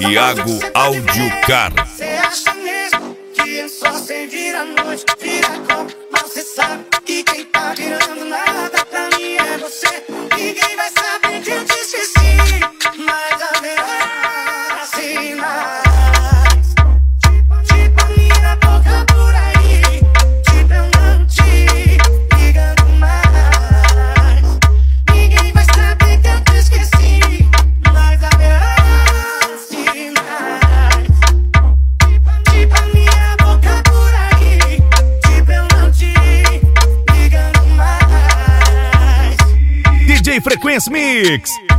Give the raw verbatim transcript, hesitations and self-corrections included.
Iago Audiocar. Cê acha mesmo que é só cê vira a noite, vira como? Mas cê sabe que quem tá virando nada pra mim é você. Ninguém vai saber que eu te esqueci, mas haverá sinais. Tipo, tipo a minha boca por aí, tipo eu não te ligando mais. Ninguém vai saber que eu te esqueci, mas haverá sinais. Tipo a minha boca por aí, tipo eu não te ligando mais. D J Frequência Mix.